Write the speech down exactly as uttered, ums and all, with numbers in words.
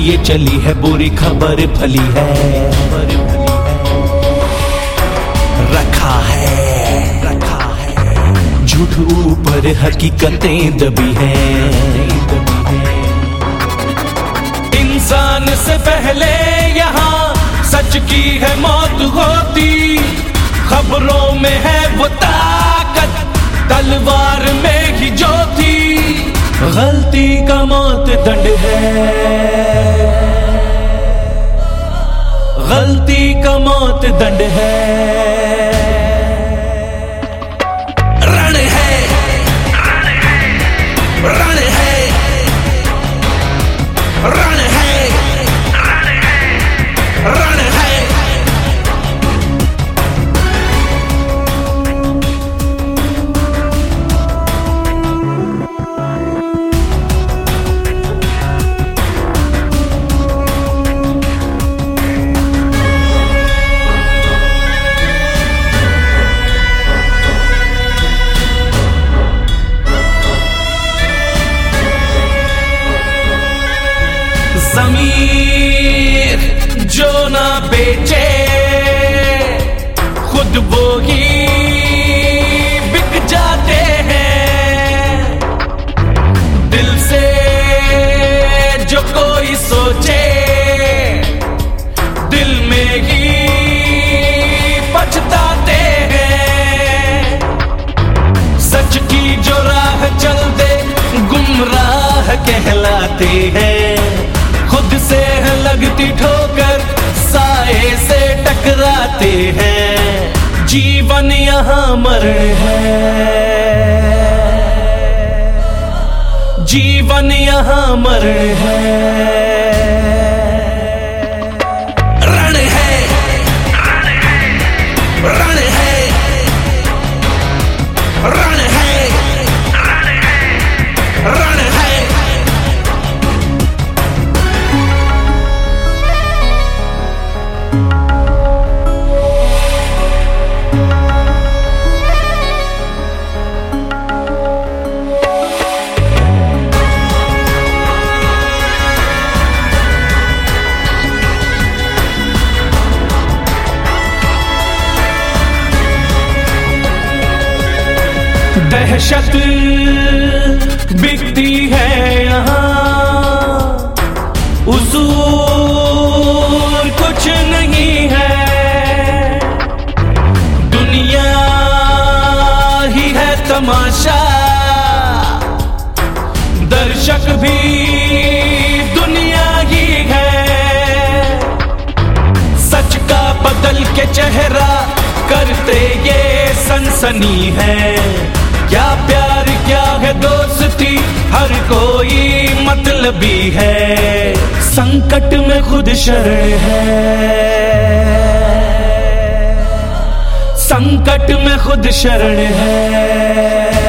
ये चली है बुरी खबर फली है, रखा है रखा है झूठ ऊपर हकीकतें दबी है। इंसान से पहले यहाँ सच की है मौत होती, खबरों में है वो ताकत तलवार में ही जो थी। गलती का मौत दंड है, गलती का मौत दंड है। रण है रण है रण है रण है रण है। ज़मीर जो ना बेचे खुद वो ही बिक जाते हैं। दिल से जो कोई सोचे दिल में ही पछताते हैं। सच की जो राह चलते गुमराह कहलाते हैं। खुद से है लगती ठोकर साए से टकराते हैं। जीवन यहाँ मरण है, जीवन यहाँ मरण है। रण है रण है रण है रण है रण है। दहशत बिकती है यहाँ, उसूल कुछ नहीं है। दुनिया ही है तमाशा, दर्शक भी दुनिया ही है। सच का बदल के चेहरा करते ये सनसनी है। क्या प्यार क्या है दोस्ती हर कोई मतलबी है। संकट में खुद शरण है, संकट में खुद शरण है।